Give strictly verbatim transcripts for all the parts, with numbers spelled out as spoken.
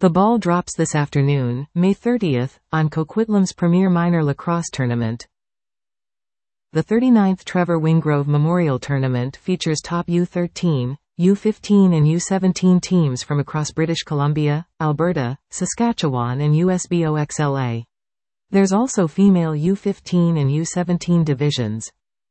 The ball drops this afternoon, May thirtieth, on Coquitlam's premier minor lacrosse tournament. The thirty-ninth Trevor Wingrove Memorial Tournament features top U thirteen, U fifteen and U seventeen teams from across British Columbia, Alberta, Saskatchewan and U S B O X L A. There's also female U fifteen and U seventeen divisions.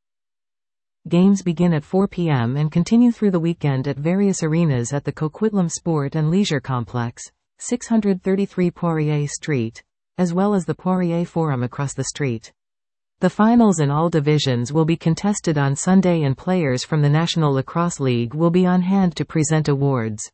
Games begin at four p m and continue through the weekend at various arenas at the Coquitlam Sport and Leisure Complex, six thirty-three Poirier Street, as well as the Poirier Forum across the street. The finals in all divisions will be contested on Sunday and players from the National Lacrosse League will be on hand to present awards.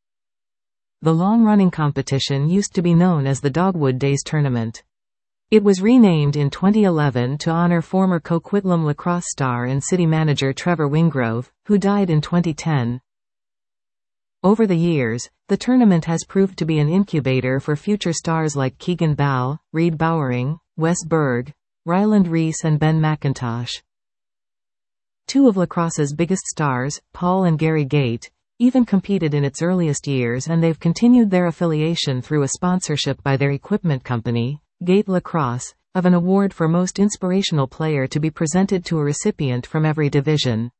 The long-running competition used to be known as the Dogwood Days Tournament. It was renamed in twenty eleven to honor former Coquitlam lacrosse star and city manager Trevor Wingrove, who died in twenty ten. Over the years, the tournament has proved to be an incubator for future stars like Keegan Ball, Reed Bowering, Wes Berg, Ryland Reese and Ben McIntosh. Two of lacrosse's biggest stars, Paul and Gary Gait, even competed in its earliest years, and they've continued their affiliation through a sponsorship by their equipment company, Gait Lacrosse, of an award for most inspirational player to be presented to a recipient from every division.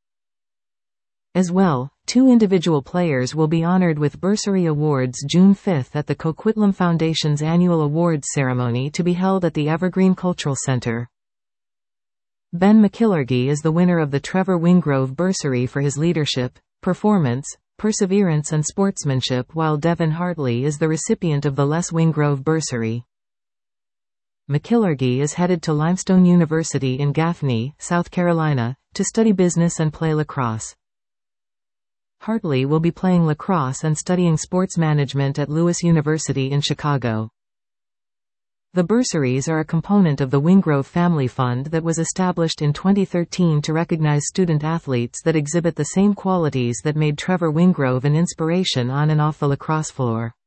As well, two individual players will be honored with bursary awards June fifth at the Coquitlam Foundation's annual awards ceremony to be held at the Evergreen Cultural Center. Ben McIllergy is the winner of the Trevor Wingrove bursary for his leadership, performance, perseverance and sportsmanship, while Devin Hartley is the recipient of the Les Wingrove bursary. McIllergy is headed to Limestone University in Gaffney, South Carolina, to study business and play lacrosse. Hartley will be playing lacrosse and studying sports management at Lewis University in Chicago. The bursaries are a component of the Wingrove Family Fund that was established in twenty thirteen to recognize student athletes that exhibit the same qualities that made Trevor Wingrove an inspiration on and off the lacrosse floor.